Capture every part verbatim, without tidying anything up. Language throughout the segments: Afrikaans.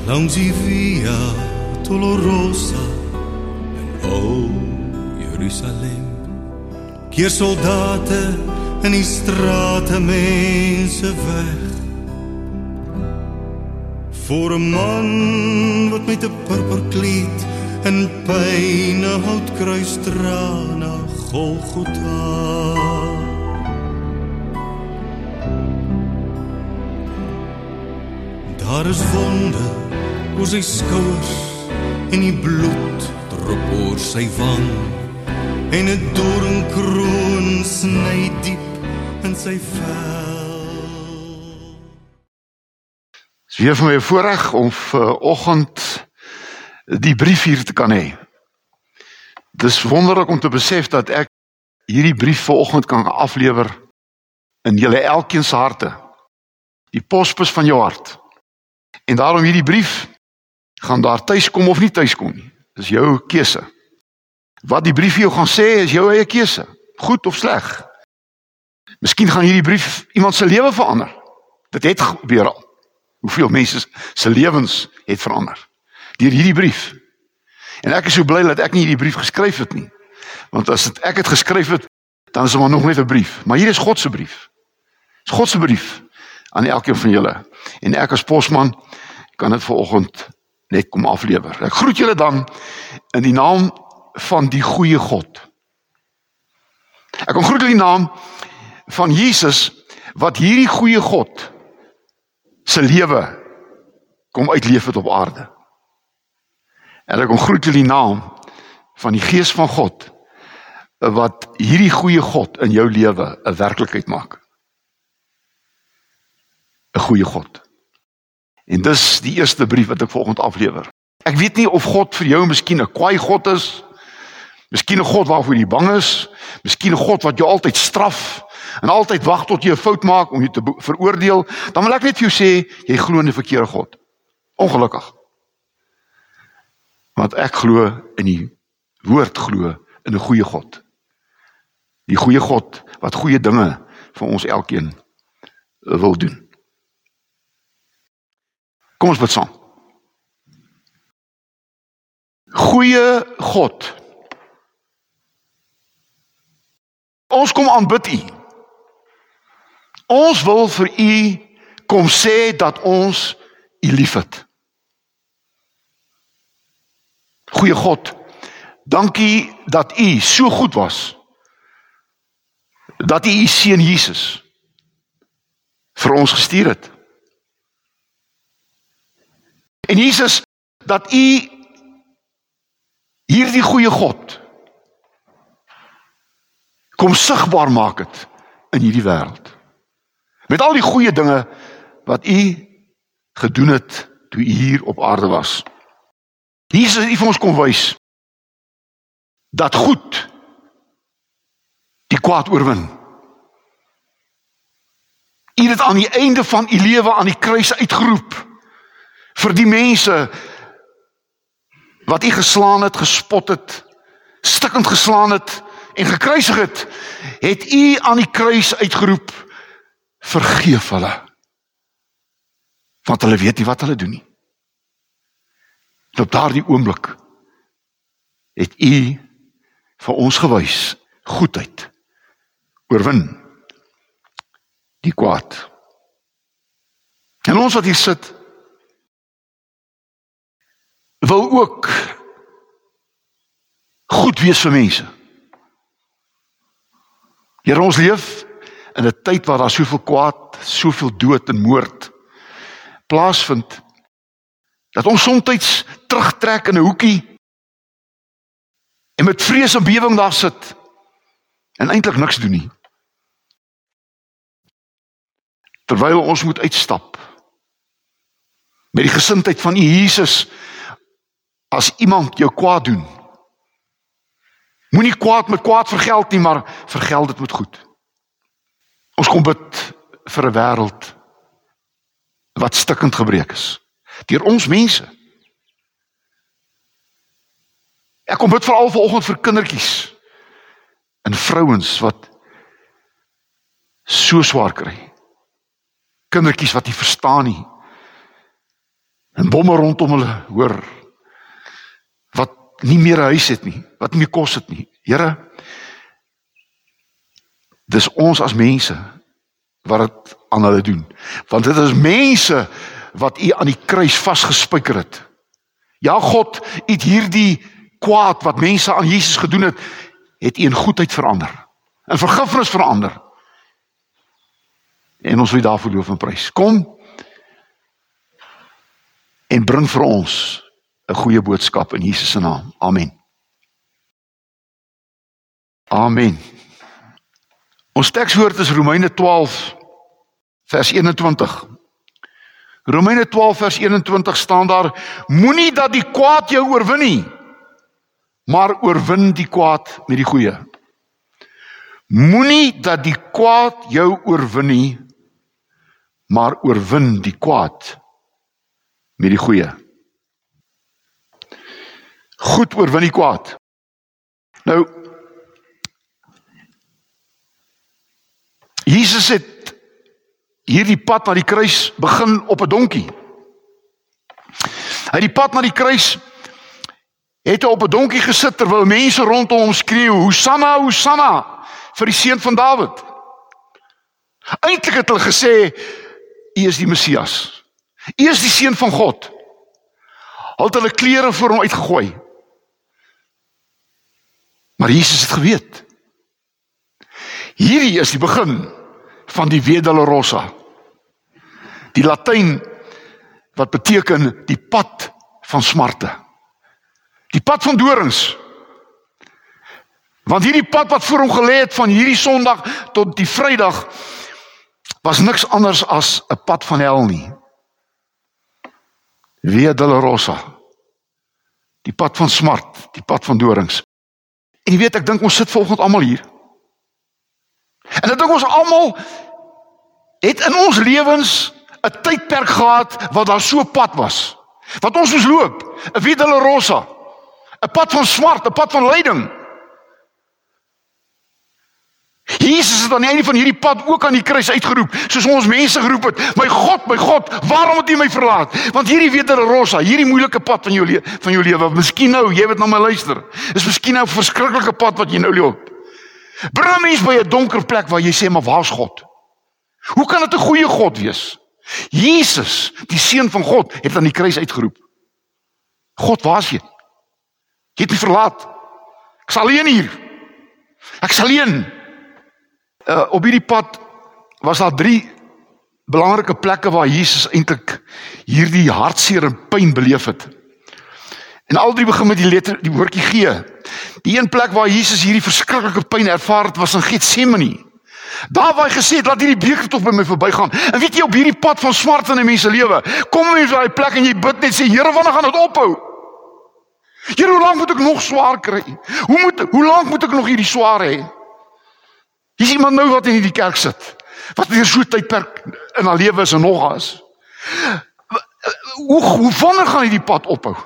langs die Via Dolorosa in ou Jerusalem. Keer soldate in die strate, mense weg voor 'n man wat met 'n purperkleed in pyne houtkruis dra na Golgotha. Daar is wonde oor sy skouers en die bloed drup oor sy wang en 'n doringkroon sny diep in sy vel. Het is weer vir my 'n voorreg om vanoggend die brief hier te kan hê. Het is wonderlik om te besef dat ek hierdie brief vanoggend kan aflewer in julle elkeen se harte. Die posbus van jou hart. En daarom hierdie brief gaan daar tuis kom of nie tuis kom nie. Dis jou keuse. Wat die brief vir jou gaan sê is jou eie keuse. Goed of sleg. Miskien gaan hierdie brief iemand se lewe verander. Dit het gebeur al. Hoeveel mense se lewens het verander deur hierdie brief. En ek is so bly dat ek nie hierdie brief geskryf het nie. Want as het, ek het geskryf het, dan is het maar nog net 'n brief. Maar hier is God se brief. Dit is God se brief aan elkeen van julle. En ek as posman kan dit vanoggend net kom aflewer. Ek groet julle dan in die naam van die goeie God. Ek kom groet in die naam van Jesus, wat hierdie goeie God se lewe kom uitleef het op aarde. En ek kom groet in die naam van die Gees van God, wat hierdie goeie God in jou lewe 'n werklikheid maak. 'n Goeie God. En dis die eerste brief wat ek vanoggend aflewer. Ek weet nie of God vir jou miskien 'n kwaai God is, miskien 'n God waarvoor jy bang is, miskien 'n God wat jou altyd straf en altyd wag tot jy 'n fout maak om jou te veroordeel. Dan wil ek net vir jou sê, jy glo in 'n verkeerde God. Ongelukkig. Want ek glo in die woord glo in 'n goeie God. Die goeie God wat goeie dinge vir ons elkeen wil doen. Kom ons bid saam. Goeie God. Ons kom aanbid U. Ons wil vir U kom sê dat ons U liefhet. Goeie God, dankie dat U so goed was, dat U U seun Jesus vir ons gestuur het. En Jesus, dat U hierdie goeie God kom sigbaar maak het in hierdie wêreld. Met al die goeie dinge wat U gedoen het toe U hier op aarde was. Jesus het U vir ons kom wys dat goed die kwaad oorwin. U het dit aan die einde van U lewe aan die kruis uitgeroep vir die mense wat U geslaan het, gespot het, stikkend geslaan het en gekruisig het, het U aan die kruis uitgeroep, vergeef hulle, want hulle weet nie wat hulle doen nie. En op daardie oomblik het U vir ons gewys goedheid oorwin die kwaad. En ons wat hier sit wil ook goed wees vir mense. Here, ons leef in 'n tyd waar daar soveel kwaad, soveel dood en moord plaasvind, dat ons soms terugtrek in 'n hoekie en met vrees en bewering daar sit en eintlik niks doen nie. Terwyl ons moet uitstap met die gesindheid van U Jesus, as iemand jou kwaad doen, moenie kwaad met kwaad vergeld nie, maar vergeld dit met goed. Ons kom bid vir 'n wêreld wat stikkend gebreek is deur ons mense. Ek kom bid veral vanoggend vir kindertjies en vrouens wat so swaar kry. Kindertjies wat nie verstaan nie En bomme rondom hulle, hoor, wat nie meer 'n huis het nie, wat nie meer kos het nie. Here, dis ons as mense wat dit aan hulle doen. Want dit is mense wat U aan die kruis vasgespijker het. Ja, God, U het hierdie kwaad wat mense aan Jesus gedoen het, het U in goedheid verander. In vergifnis verander. En ons wil daarvoor loof en prys. Kom en bring vir ons 'n goeie boodskap in Jesus se naam. Amen. Amen. Ons tekswoord is Romeine twaalf vers eenentwintig. Romeine twaalf vers eenentwintig staan daar: moenie dat die kwaad jou oorwin nie, maar oorwin die kwaad met die goeie. Moenie dat die kwaad jou oorwin nie, maar oorwin die kwaad met die goeie. Goed oorwin die kwaad. Nou, Jesus het hierdie pad na die kruis begin op 'n donkie. Hy die pad na die kruis het hy op 'n donkie gesit terwyl mense rondom hom skreeu: Hosanna, Hosanna vir die seun van Dawid. Eintlik het hulle gesê: U is die Messias. U is die seun van God. Hulle het hulle klere voor hom uitgegooi. Maar Jesus het geweet. Hierdie is die begin van die Via Dolorosa. Die Latyn wat beteken die pad van smarte. Die pad van dorings. Want hierdie pad wat voor hom gelê het van hierdie Sondag tot die Vrydag was niks anders as 'n pad van hel nie. Via Dolorosa. Die pad van smart, die pad van dorings. En jy weet, ek dink ons sit vanoggend almal hier. En ek dink ons almal het in ons lewens 'n tydperk gehad wat daar so 'n pad was. Wat ons moes loop, 'n Via Dolorosa, 'n pad van smart, 'n pad van lyding. Jesus het aan die einde van hierdie pad ook aan die kruis uitgeroep, soos ons mense geroep het: My God, my God, waarom het U my verlaat? Want hierdie Via Dolorosa, hierdie moeilike pad van jou, le van jou lewe, miskien nou, jy wat na my luister, is miskien nou 'n verskriklike pad wat jy nou loop. Bring 'n mens by 'n donker plek waar jy sê: maar waar's God? Hoe kan dit 'n goeie God wees? Jesus, die seun van God, het aan die kruis uitgeroep: God, waar's jy? Jy het my verlaat. Ek's alleen hier. Ek's alleen. Uh, op hierdie pad was daar drie belangrike plekke waar Jesus eintlik hierdie hartseer en pyn beleef het. En al drie begin met die letter, die woordjie G. Die een plek waar Jesus hierdie verskriklike pyn ervaar het, was in Getsemane. Daar waar hy gesê het: laat hierdie beker tog by my verbygaan. En weet jy, op hierdie pad van smart in 'n mens se lewe, kom jy by daai plek en jy bid net, sê: Here, wanneer gaan dit ophou? Here, hoe lank moet ek nog swaar kry? Hoe moet hoe lank moet ek nog hierdie swaar hê? Hier is iemand nou wat in die kerk sit, wat weer so tydperk in haar lewe is en nog is. Hoe, hoe wanneer gaan hy die pad ophou?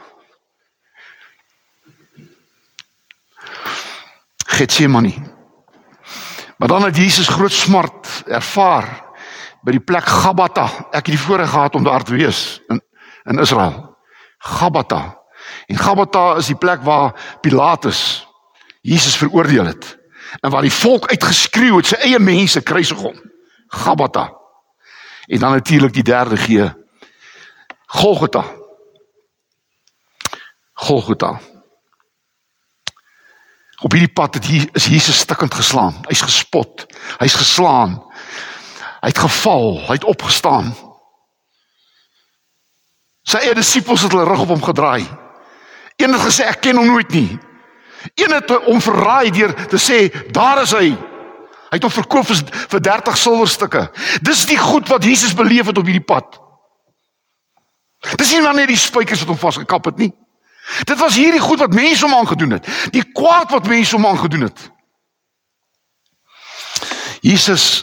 Getsemane. Maar dan het Jesus groot smart ervaar by die plek Gabbatha. Ek het die voorreg gehad om daar te wees in, in Israel. Gabbatha. En Gabbatha is die plek waar Pilatus Jesus veroordeel het. En waar die volk uitgeskreeu het, sy eie mense kruisig hom. Gabbatha. En dan natuurlik die derde G. Golgotha. Golgotha. Op hierdie pad het hier, is Jesus stikkend geslaan. Hy's gespot. Hy's geslaan. Hy het geval. Hy het opgestaan. Sy eie disippels het hulle rug op hom gedraai. Een het gesê: ek ken hom nooit nie. Een het hom verraai deur te sê: daar is hy. Hy het hom verkoop vir dertig silwerstukke. Dis die goed wat Jesus beleef het op hierdie pad. Dis nie maar net die spykers wat hom vasgekap het nie. Dit was hierdie goed wat mense hom aangedoen het. Die kwaad wat mense hom aangedoen het. Jesus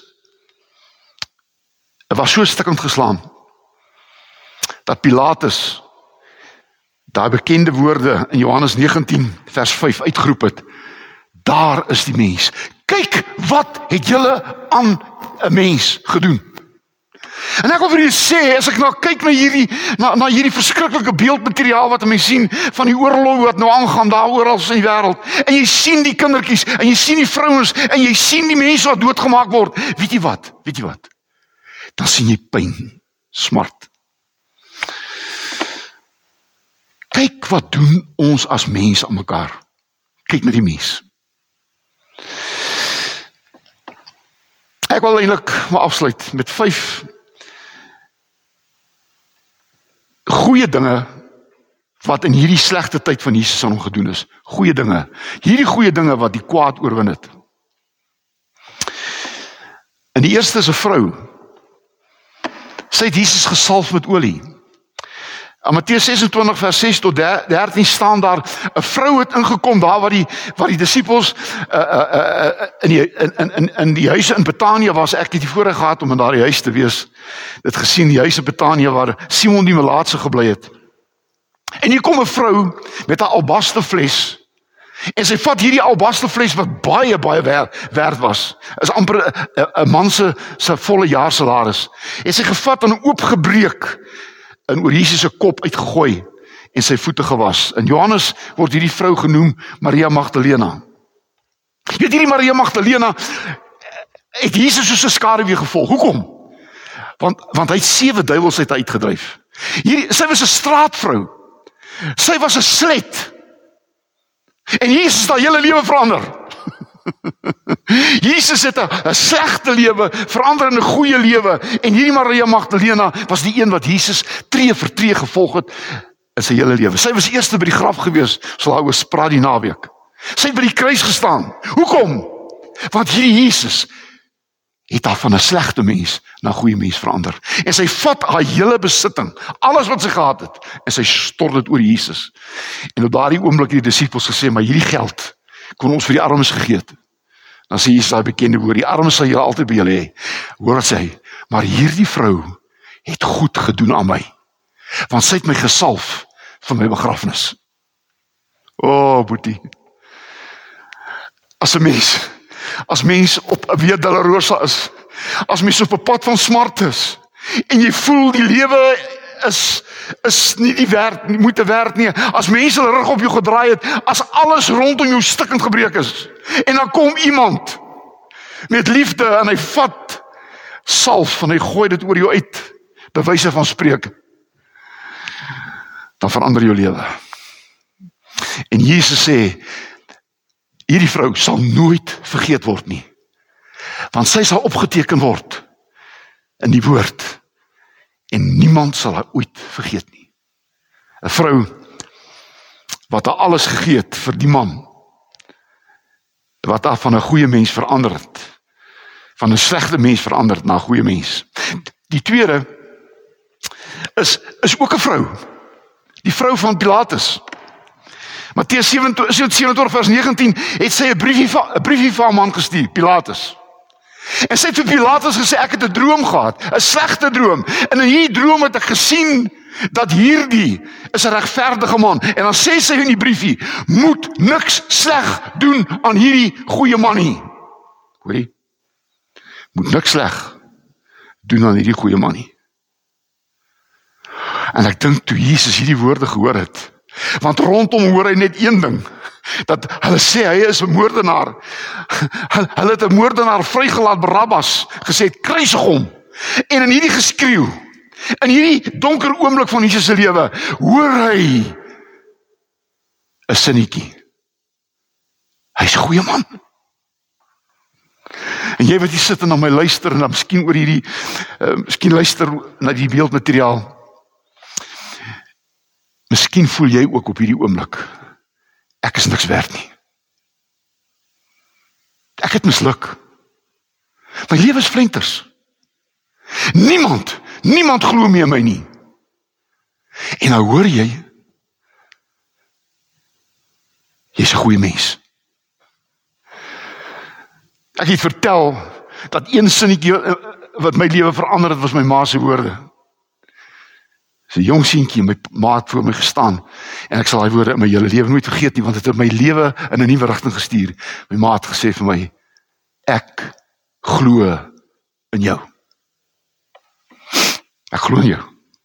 was so stikkend geslaan dat Pilatus daai bekende woorde in Johannes negentien vers vyf uitgeroep het: daar is die mens. Kyk, wat het julle aan 'n mens gedoen? En ek wil vir julle sê, as ek nou kyk na hierdie, na, na hierdie verskriklike beeldmateriaal wat mense sien, van die oorlog wat nou aangaan, daar oral in die wêreld, en jy sien die kindertjies, en jy sien die vrouens, en jy sien die mense wat doodgemaak word, weet jy wat, weet jy wat, dan sien jy pyn, smart. Kyk wat doen ons as mens aan mekaar. Kyk na die mens. Ek wil eintlik maar afsluit met vyf goeie dinge wat in hierdie slegte tyd van Jesus aan hom gedoen is. Goeie dinge. Hierdie goeie dinge wat die kwaad oorwin het. En die eerste is 'n vrou. Sy het Jesus gesalf met olie. In Matteus ses en twintig vers ses tot dertien staan daar, 'n vrou het ingekom daar waar die waar die disippels uh, uh, uh, in die in in in die huise in Betanië was. Ek het die voorreg gehad om in daardie huis te wees. Dit gesien die huise Betanië waar Simon die Melaatse gebly het. En hier kom 'n vrou met 'n albasterfles. En sy vat hierdie albasterfles wat baie baie werd was. Is amper 'n man se se volle jaar salaris. En sy gevat en oopgebreek en oor Jesus se kop uitgegooi en sy voete gewas. In Johannes word hierdie vrou genoem Maria Magdalena. Jy weet hierdie Maria Magdalena het Jesus soos 'n skaduwee gevolg. Hoekom? Want want hy het sewe duiwels uit uitgedryf. Hierdie sy was 'n straatvrou. Sy was 'n slet. En Jesus het haar hele lewe verander. Jesus het 'n slegte lewe verander in 'n goeie lewe, en hierdie Maria Magdalena was die een wat Jesus tree vir tree gevolg het in sy hele lewe. Sy was eerste by die graf gewees, sal haar oor praat die naweek. Sy het by die kruis gestaan. Hoekom? Want hierdie Jesus het haar van 'n slegte mens na 'n goeie mens verander. En sy vat haar hele besitting, alles wat sy gehad het, en sy stort dit oor Jesus. En op daardie oomblik het die disippels gesê, maar hierdie geld kon ons vir die armes gegee het. Dan sê Jesus daai bekende woord, die armes sal julle altyd by julle hê. Hoor wat sê hy, maar hierdie vrou het goed gedoen aan my, want sy het my gesalf vir my begrafnis. O, oh, boetie. As 'n mens, as mens op 'n Via Dolorosa is, as mens op 'n pad van smart is, en jy voel die lewe is is nie die werd, nie moeite werd nie, as mense hulle rug op jou gedraai het, as alles rondom jou stikkend gebreek is, en dan kom iemand met liefde en hy vat salf en hy gooi dit oor jou uit, bewyse van spreek, dan verander jou lewe. En Jesus sê, hierdie vrou sal nooit vergeet word nie, want sy sal opgeteken word in die woord, en niemand sal haar ooit vergeet nie. 'n Vrou wat haar alles gegee het vir die man, wat haar van 'n goeie mens verander het, van 'n slegte mens verander het na 'n goeie mens. Die tweede is is ook 'n vrou, die vrou van Pilatus. Matteus sewenentwintig vers negentien het sy 'n briefie 'n briefie vir 'n man gestuur, Pilatus. En sy het vir Pilatus gesê, ek het 'n droom gehad, 'n slegte droom. En in hierdie droom het ek gesien dat hierdie is 'n regverdige man. En dan sê sy in die briefie, moet niks sleg doen aan hierdie goeie man nie. Hoorie? Moet niks sleg doen aan hierdie goeie man nie. En ek dink toe Jesus hierdie woorde gehoor het, want rondom hoor hy net een ding, dat hulle sê hy is 'n moordenaar. Hulle het 'n moordenaar vrygelaat, Barabbas, gesê kruisig hom. En in hierdie geskreeu, in hierdie donker oomblik van Jesus se lewe, hoor hy 'n sinnetjie. Hy's 'n goeie man. En jy wat hier sit en na my luister en dan miskien oor hierdie uh, miskien luister na die beeldmateriaal. Miskien voel jy ook op hierdie oomblik, ek is niks werd nie. Ek het misluk. My lewe is flenters. Niemand, niemand glo meer my nie. En nou hoor jy, jy's 'n goeie mens. Ek het vertel dat een sinnetjie wat my lewe verander het, was my ma se woorde. So 'n jong seentjie, my ma het voor my gestaan, en ek sal daai woorde in my hele lewe nooit vergeet nie, want dit het my lewe in 'n nuwe rigting gestuur. My ma het gesê vir my, ek glo in jou. Ek glo in jou.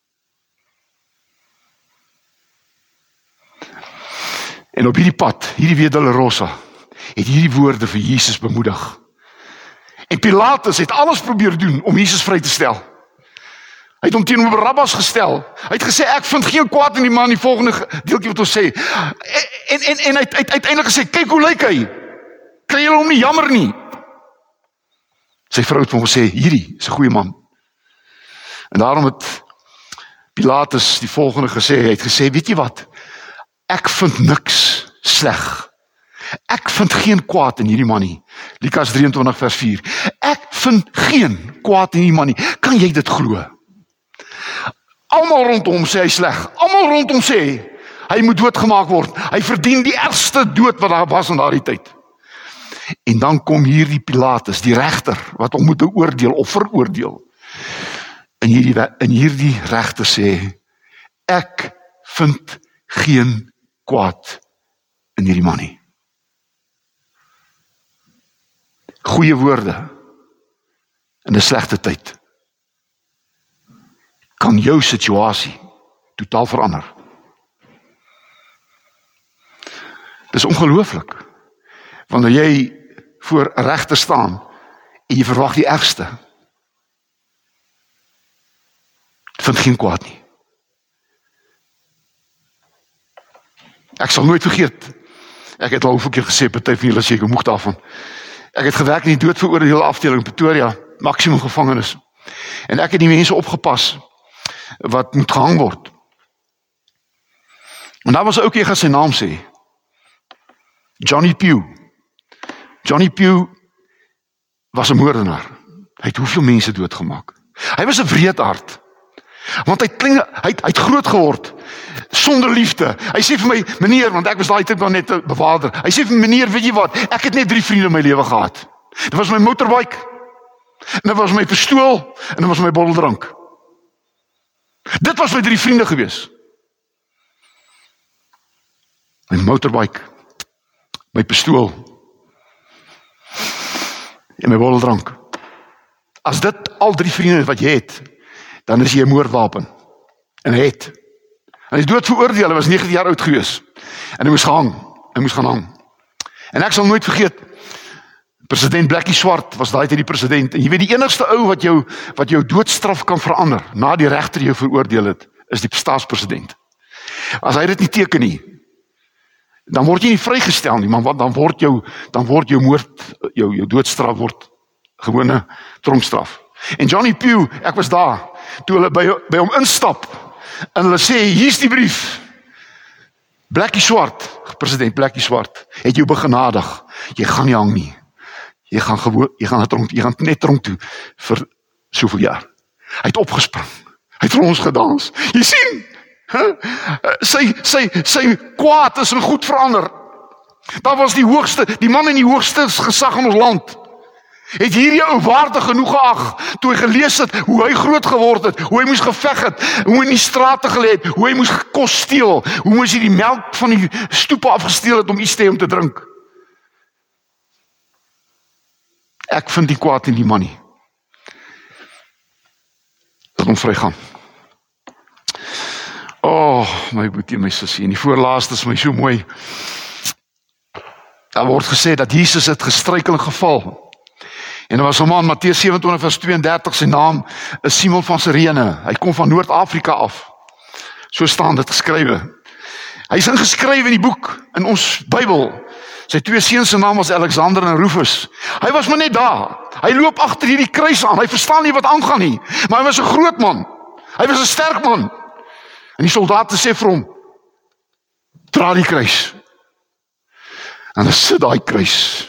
En op hierdie pad, hierdie Via Dolorosa, het hierdie woorde vir Jesus bemoedig. En Pilatus het alles probeer doen om Jesus vry te stel. Hy het hom teenoor Barabbas gestel. Hy het gesê, ek vind geen kwaad in die man, die volgende deeltjie wat ons sê. En, en, en hy het uiteindelik gesê, kyk hoe lyk hy. Kry julle hom nie jammer nie. Sy vrou het hom gesê, hierdie is 'n goeie man. En daarom het Pilatus die volgende gesê, hy het gesê, weet jy wat? Ek vind niks sleg. Ek vind geen kwaad in hierdie man nie. Lukas drieëntwintig vers vier. Ek vind geen kwaad in hierdie man nie. Kan jy dit glo? Almal rondom sê hy sleg. Almal rondom sê hy moet doodgemaak word. Hy verdien die ergste dood wat daar was in daardie tyd. En dan kom hierdie Pilatus, die regter, wat hom moet oordeel of veroordeel. En hierdie, en hierdie regter sê, ek vind geen kwaad in hierdie man nie. Goeie woorde in 'n slegte tyd kan jou situasie totaal verander. Dis ongelooflik. Wanneer jy voor 'n regter staan en jy verwag die ergste, vind geen kwaad nie. Ek sal nooit vergeet, ek het al hoeveel keer gesê, party van julle seker moeg daarvan. Ek het gewerk in die doodveroordeelde afdeling in Pretoria, maksimum gevangenis. En ek het die mense opgepas wat moet gehang word. En daar was 'n ouetjie, gaan sy naam sê, Johnny Pew. Johnny Pew was 'n moordenaar. Hy het hoeveel mense doodgemaak. Hy was 'n wreedaard. Want hy klink, hy het, hy het groot geword sonder liefde. Hy sê vir my, meneer, want ek was daai tyd nog net 'n bewaarder. Hy sê vir my, meneer, weet jy wat? Ek het net drie vriende in my lewe gehad. Dit was my motorbike, en dit was my pistool, en dit was my botteldrank. Dit was my drie vriende gewees. My motorbike, my pistool en my botteldrank. As dit al drie vriende wat jy het, dan is jy 'n moordwapen. En hy het. En hy is dood veroordeel, hy was negentien jaar oud gewees. En hy moes gehang. Hy moes gaan hang. En ek sal nooit vergeet, president Blackie Swart was daai tyd die president. En jy weet, die enigste ou wat jou wat jou doodstraf kan verander, na die regter jou veroordeel het, is die staatspresident. As hy dit nie teken nie, dan word jy nie vrygestel nie, maar dan word jou dan word jou moord, jou jou doodstraf word gewone tronkstraf. En Johnny Pew, ek was daar, toe hulle by, by hom instap, en hulle sê, hier's die brief. Blackie Swart, president Blackie Swart, het jou begenadig. Jy gaan nie hang nie. Jy gaan gewoon, jy gaan, tronk, jy gaan net tronk toe vir soveel jaar. Hy het opgespring. Hy het vir ons gedans. Jy sien, huh? sy, sy, sy kwaad is in goed verander. Daar was die hoogste, die man in die hoogste gesag in ons land. Het hierdie ou waardig genoeg geag, toe hy gelees het, hoe hy groot geword het, hoe hy moes geveg het, hoe hy in die strate gelê het, hoe hy moes kos steel, hoe moes hy die melk van die stoepe afgesteel het om iets te hê om te drink. Ek vind die kwaad in die man nie. Dat hom vrygaan. Oh, my boetie, my sussie, en die voorlaaste is my so mooi. Daar word gesê dat Jesus het gestruikel en geval. En er was 'n man, Matteus sewe-en-twintig vers twee-en-dertig, sy naam is Simon van Sirene. Hy kom van Noord-Afrika af. So staan dit geskrywe. Hy is ingeskrywe in die boek, in ons Bybel. Sy twee seuns se naam was Alexander en Rufus. Hy was maar net daar. Hy loop agter hierdie kruis aan. Hy verstaan nie wat aangaan nie. Maar hy was 'n groot man. Hy was 'n sterk man. En die soldate sê vir hom, dra die kruis. En dan sit daai kruis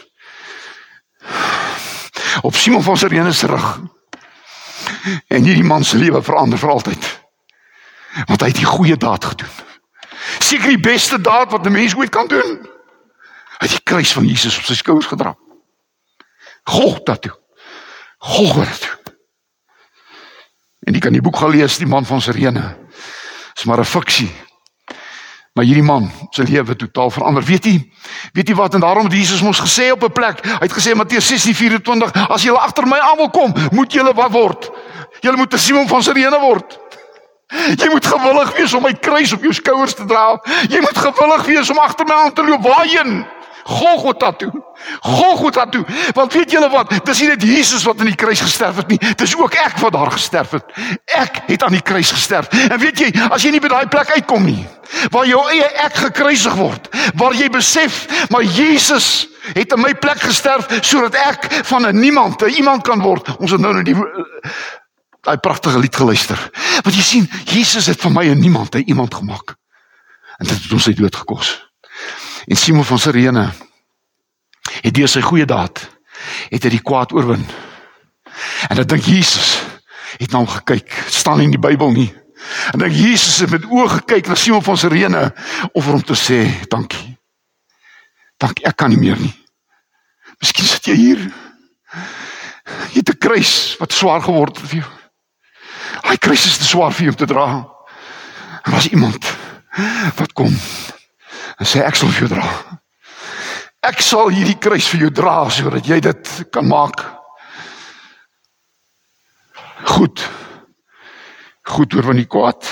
op Simon van Sirene se rug. En hierdie man se lewe verander vir altyd. Want hy het die goeie daad gedoen. Seker die beste daad wat 'n mens ooit kan doen. Hy het die kruis van Jesus op sy skouers gedra. Golgotha toe. Golgotha toe. En jy kan die boek gaan lees, die man van Sirene. Is maar 'n fiksie. Maar hierdie man se lewe totaal verander. Weet jy, weet jy wat, en daarom het Jesus ons gesê op 'n plek, hy het gesê in Matteus sestien vyf-en-twintig, as julle agter my aan wil kom, moet julle wat word? Jy moet 'n Simon van Sirene word. Jy moet gewillig wees om my kruis op jou skouers te dra. Jy moet gewillig wees om agter my aan te loop. Waarheen? Golgotha toe. Golgotha toe. Want weet julle wat? Dis nie net Jesus wat aan die kruis gesterf het nie. Dis ook ek wat daar gesterf het. Ek het aan die kruis gesterf. En weet jy, as jy nie by daai plek uitkom nie, waar jou eie ek gekruisig word, waar jy besef, maar Jesus het in my plek gesterf, sodat ek van 'n niemand, 'n iemand kan word. Ons het nou net die daai pragtige lied geluister. Want jy sien, Jesus het van my 'n niemand, 'n iemand gemaak. En dit het ons sy dood gekos. En Simon van Sirene het deur sy goeie daad, het hy die kwaad oorwin. En ek dink Jesus het na hom gekyk, het staan nie in die Bybel nie. En ek dink Jesus het met oë gekyk na Simon van Sirene, om vir hom te sê, dankie. Dankie, ek kan nie meer nie. Miskien sit jy hier, jy het 'n kruis wat swaar geword het vir jou. Hy kruis is te swaar vir jou om te dra. En was iemand wat kom en sê, ek sal vir jou dra. Ek sal hierdie kruis vir jou dra, sodat jy dit kan maak. Goed. Goed oorwin die kwaad.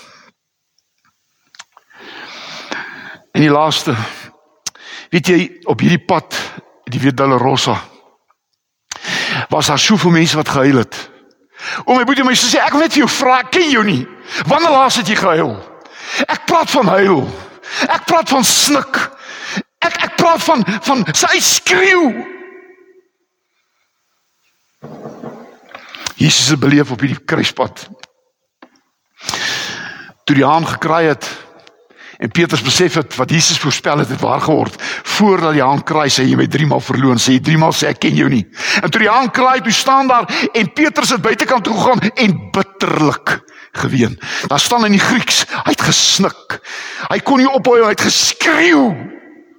En die laaste, weet jy, op hierdie pad, die Via Dolorosa, was daar soveel mense wat gehuil het. O my boetie, my sussie, ek wil net vir jou vra, ek ken jou nie. Wanneer laas het jy gehuil? Ek praat van huil. Ek praat van snik. Ek ek praat van van sy skreeu. Jesus het beleef op hierdie kruispad. Toe die haan gekraai het en Petrus besef het wat Jesus voorspel het, het waar geword. Voordat die haan kraai, sê jy my driemaal verloon, sê jy driemaal sê ek ken jou nie. En toe die haan kraai, toe staan daar en Petrus het buitekant toe gegaan en bitterlik geween. Daar staan in die Grieks, hy het gesnik. Hy kon nie ophou, hy het geskreeu.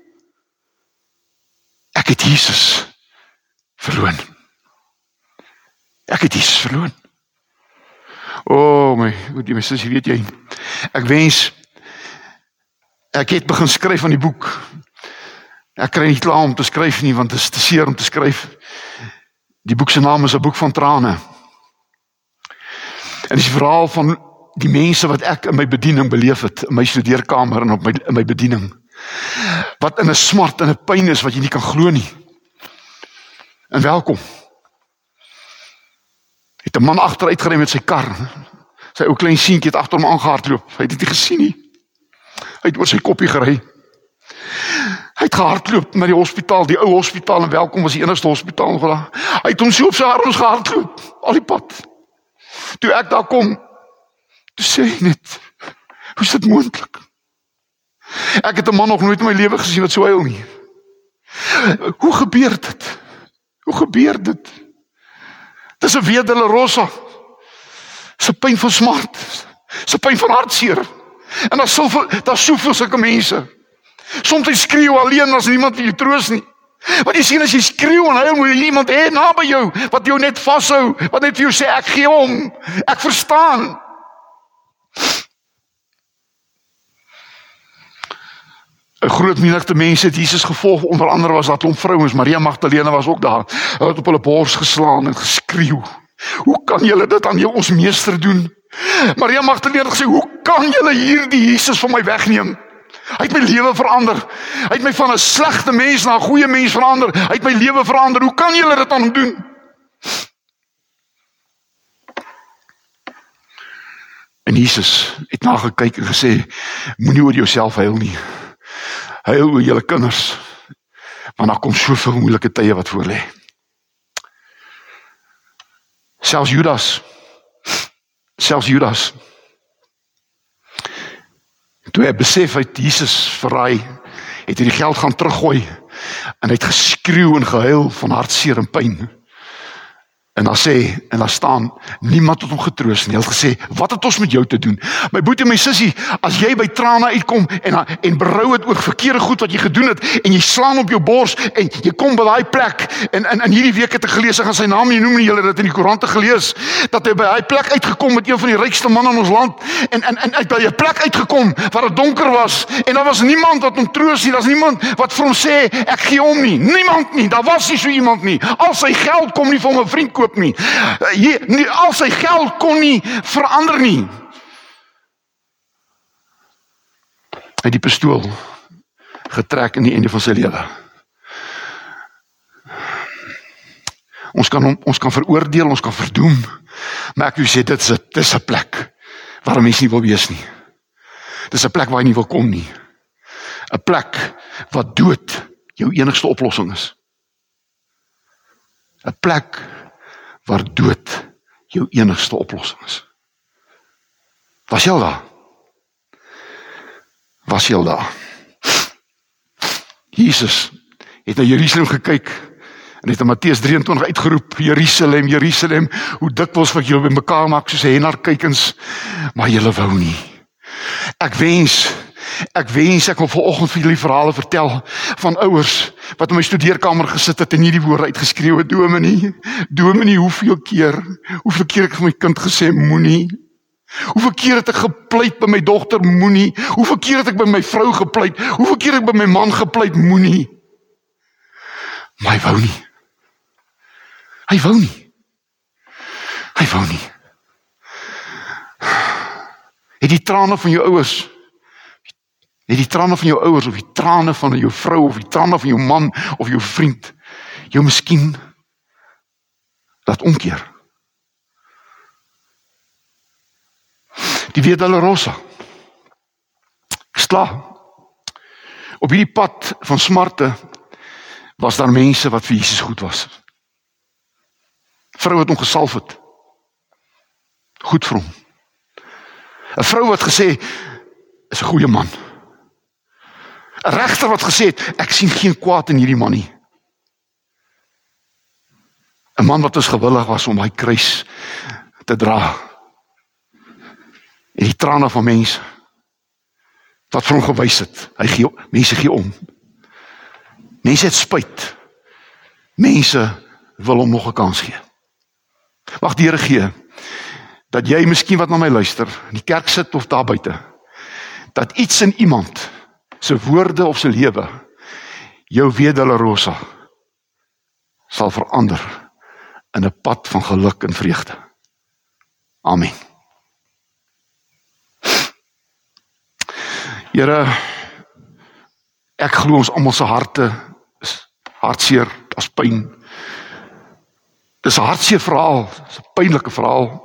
Ek het Jesus verloon. Ek het Jesus verloon. O oh my, die my sussie, weet jy, ek wens, ek het begin skryf aan die boek. Ek kry nie klaar om te skryf nie, want het is te seer om te skryf. Die boek se naam is 'n boek van trane. En dit is die verhaal van die mense wat ek in my bediening beleef het, in my studeerkamer en op my, in my bediening. Wat in 'n smart en 'n pyn is wat jy nie kan glo nie. En welkom. Het 'n man agteruit gery met sy kar. Sy ou klein seentjie het agter hom aangehardloop. Hy het dit nie gesien nie. Hy het oor sy koppie gery. Hy het gehardloop na die hospitaal, die ou hospitaal, en welkom was die enigste hospitaal nog daar. Hy het hom so op sy arms gehardloop, al die pad. Toe ek daar kom, toe sê hy net, hoe is dit moontlik? Ek het 'n man nog nooit in my lewe gesien wat so huil nie. Hoe gebeur dit? Hoe gebeur dit? Dis 'n Via Dolorosa. Dis 'n pyn van smart. Dis 'n pyn van hartseer. En daar's soveel, daar's soveel sulke mense. Soms skreeu alleen as niemand vir jou troos nie. Want jy sien, as jy skreeu en huil, moet jy iemand hê naby jou, wat jou net vashou, wat net vir jou sê, ek gee om, ek verstaan. 'n Groot menigte mense het Jesus gevolg, onder andere was daar 'n klomp vrouens, Maria Magdalena was ook daar, hulle het op hulle bors geslaan en geskreeu. Hoe kan julle dit aan jou ons meester doen? Maria Magdalena het gesê, hoe kan julle hierdie Jesus van my wegneem? Hy het my lewe verander. Hy het my van 'n slegte mens na 'n goeie mens verander. Hy het my lewe verander. Hoe kan julle dit aan hom doen? En Jesus het nagekyk en gesê, moenie oor jouself huil nie. Huil oor julle kinders, want daar kom soveel moeilike tye wat voor lê. Selfs Judas, selfs Judas, toe hy besef hy het Jesus verraai, het hy die geld gaan teruggooi, en hy het geskreeu en gehuil van hartseer en pyn. En dan sê, en dan staan, niemand het hom getroos nie. Hy het gesê, wat het ons met jou te doen? My boetie, my sussie, as jy by trane uitkom, en, en berou het oor verkeerde goed wat jy gedoen het, en jy slaan op jou bors, en jy kom by daai plek, en, en, en hierdie week het ek gelees, ek gaan sy naam nie noem nie, julle het dit in die koerante gelees, dat hy by daai plek uitgekom met een van die rykste manne in ons land, en, en, en uit by 'n plek uitgekom, waar het donker was, en daar was niemand wat hom troos nie, daar was niemand wat vir hom sê, ek gee om nie, niemand nie, daar was nie so iemand nie, al sy geld kom nie vir hom 'n vriend koop ook nie. Hy, nie al sy geld kon nie verander nie. Hy het die pistool getrek in die einde van sy lewe. Ons kan, hom, ons kan veroordeel, ons kan verdoem, maar ek wil sê, dit is, dit is 'n plek waar 'n mens nie wil wees nie. Dit is 'n plek waar jy nie wil kom nie. 'n Plek wat dood jou enigste oplossing is. 'n Plek waar dood jou enigste oplossing is. Was jy al daar? Was jy al daar? Jesus het na Jerusalem gekyk en het in Matteus drie en twintig uitgeroep, Jerusalem, Jerusalem, hoe dikwels wat julle by mekaar maak soos hennarkykens, maar julle wou nie. Ek wens, ek wens ek wil vanoggend vir julle verhale vertel van ouers wat in my studeerkamer gesit het en hierdie woorde uitgeskreeu het, dominee, dominee, hoeveel keer, hoeveel keer ek vir my kind gesê, moenie, hoeveel keer het ek gepleit by my dogter, moenie, hoeveel keer het ek by my vrou gepleit, hoeveel keer het ek by my man gepleit, moenie, maar hy wou nie, hy wou nie, hy wou nie, het die trane van jou ouers, het die trane van jou ouers, of die trane van jou vrou, of die trane van jou man, of jou vriend, jou miskien laat omkeer. Die Via Dolorosa, is klaar. Op hierdie pad van smarte, was daar mense wat vir Jesus goed was. Vrou wat hom gesalf het, goed vir hom. 'n Vrou wat gesê, is 'n goeie man. 'n Regter wat gesê het, ek sien geen kwaad in hierdie man nie. 'n Man wat ons gewillig was om hy kruis te dra. En die trane van mense, wat vir hom gewys het, hy gee, mense gee om. Mense het spyt. Mense wil hom nog 'n kans gee. Mag die Here gee, dat jy miskien wat na my luister, in die kerk sit of daar buite, dat iets in iemand, sy woorde of sy lewe, jou Via Dolorosa, sal verander in 'n pad van geluk en vreugde. Amen. Here, ek glo ons almal se harte is hartseer, as pyn. Dis 'n hartseer verhaal, dis 'n pynlike verhaal.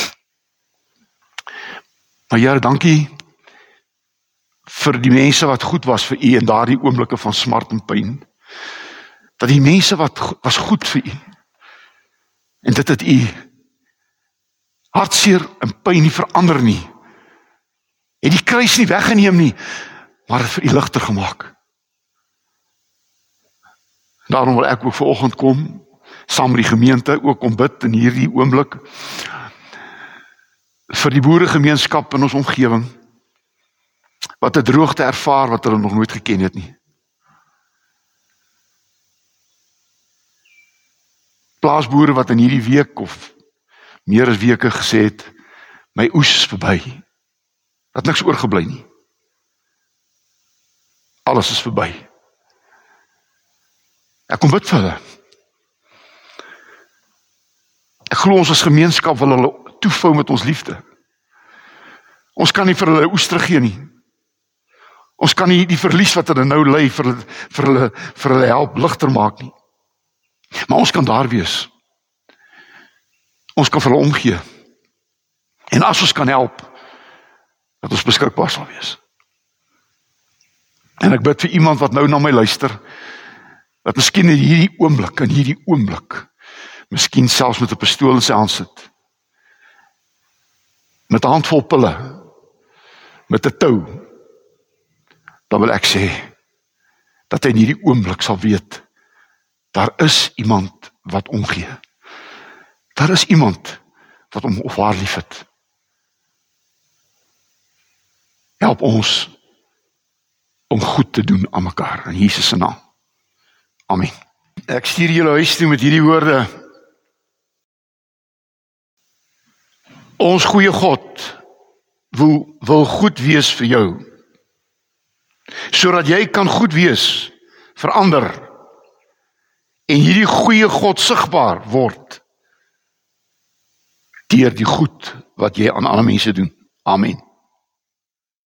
Maar Here, dankie vir die mense wat goed was vir U in daardie oomblikke van smart en pyn. Dat die mense wat was goed vir U. En dit het U hartseer en pyn nie verander nie. Het die kruis nie weggeneem nie, maar het vir U ligter gemaak. Daarom wil ek ook vanoggend kom, saam met die gemeente, ook om bid in hierdie oomblik, vir die boeregemeenskap in ons omgewing, wat 'n droogte ervaar, wat hulle nog nooit geken het nie. Plaasboere wat in hierdie week, of meer as weke gesê het, my oes is verby, dat niks oorgebly nie. Alles is verby. Ek kom bid vir hulle. Ek glo ons as gemeenskap wil hulle toevou met ons liefde. Ons kan nie vir hulle oes teruggee nie. Ons kan nie die verlies wat hulle nou ly vir hulle, vir hulle, vir hulle help ligter maak nie. Maar ons kan daar wees. Ons kan vir hulle omgee. En as ons kan help, dat ons beskikbaar sal wees. En ek bid vir iemand wat nou na my luister, dat miskien in hierdie oomblik, in hierdie oomblik, miskien selfs met 'n pistool in sy hand sit, met 'n handvol pille, met 'n tou, dan wil ek sê, dat hy in hierdie oomblik sal weet, daar is iemand wat omgee. Daar is iemand wat hom of haar lief het. Help ons om goed te doen aan mekaar, in Jesus se naam. Amen. Ek stuur julle huis toe met hierdie woorde. Ons goeie God wil, wil goed wees vir jou, sodat jy kan goed wees vir ander, en hierdie goeie God sigbaar word deur die goed wat jy aan ander mense doen. Amen.